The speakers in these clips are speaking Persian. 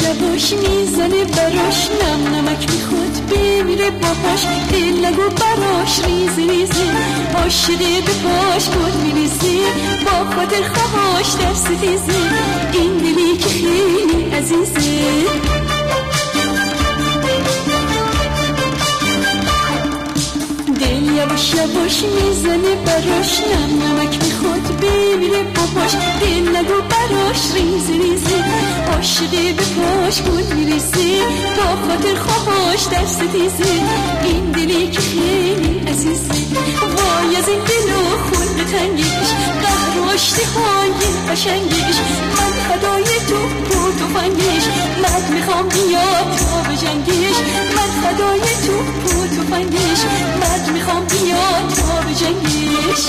یواش میزنه براش، نم نمک میخواد بمیره باهاش. دل نگو براش ریزه ریزه، عاشقه به پاش گل میریزه، با خاطر خواهاش در ستیزه، این دلی که خیلی عزیزه. یواش یواش میزنه براش، نم نمک میخواد بمیره باهاش. دل نگو براش ریزه ریزه، عاشقه به پاش گل میریزه، تا خاطر خواهاش در ستیزه، این دلی که خیلی عزیزه. وای از این دل و خون به تنگش، قهر و اشتهای قشنگش، من فدای تو و تفنگش، مرد میخوام بیاد تا به جنگش، من فدای تو و تفنگش، مرد میخوام بیاد تا به جنگش.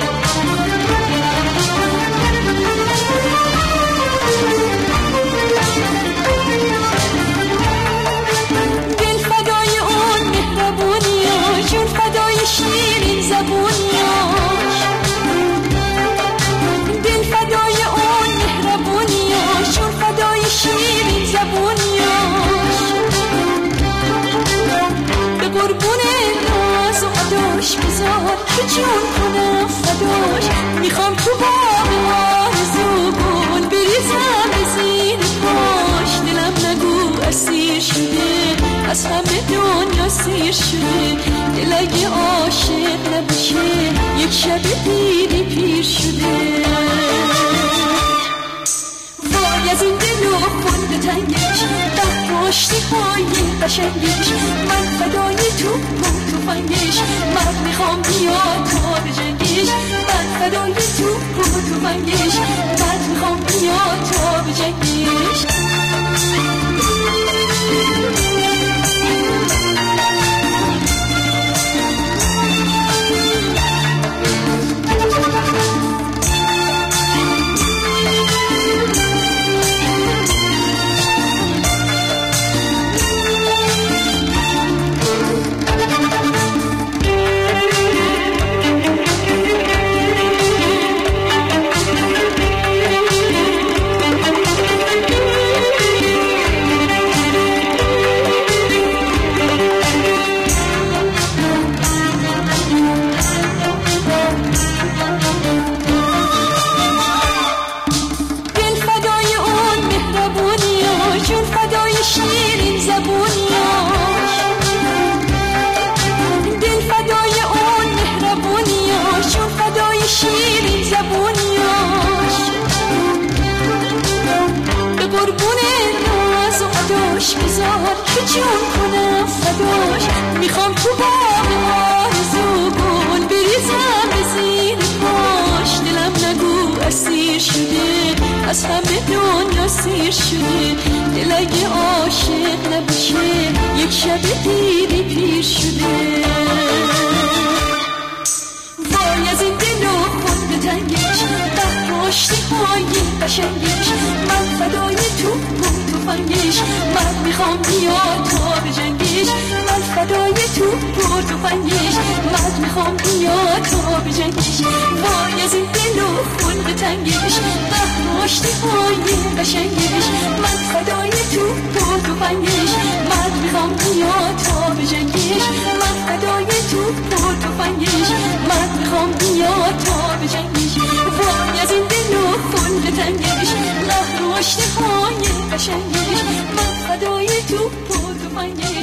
دل فدای اون مهربونیاش، جون فدای شیرین زبونیاش. دل فدای اون مهربونیاش، جون فدای شیرین زبونیاش. به قربون ناز و عداش بذار که جون کنم فداش. میخوام تو باغ آرزو گل بریزم به زیر پاش. دلم نگو اسیر شده، از همه دنیا سیر شده، دل اگه عاشق نباشه یک شب دیری پیر شده. وای از این دل و خون به تنگش، داشتی های قشنگش، من فدای تو و تفنگش، من میخوام بیاد تا به جنگش، من فدای تو و تفنگش، من میخوام بیاد تا به جنگش. بذار که جون کنم فداش. میخوام تو باغ آرزو گل بریزم به زیر پاش. دلم نگو اسیر شده، از همه دنیا سیر شده، دل اگه عاشق نباشه یک شب دیری پیر شده. وای از این دل و خون به تنگش، داشتی های قشنگش، من فدای تو و تفنگش، من میخوام بیاد تا به جنگش، من فدای تو و تفنگش، من میخوام بیاد تا به جنگش. وای از این دل و خون به تنگش، داشتی های قشنگش، من فدای تو و تفنگش، من میخوام بیاد تا به جنگش، من فدای تو و تفنگش، من میخوام بیاد تا به جنگش. وای از این دل و خون به تنگش، قهر و اشتهای قشنگش، من فدای تو و تفنگش.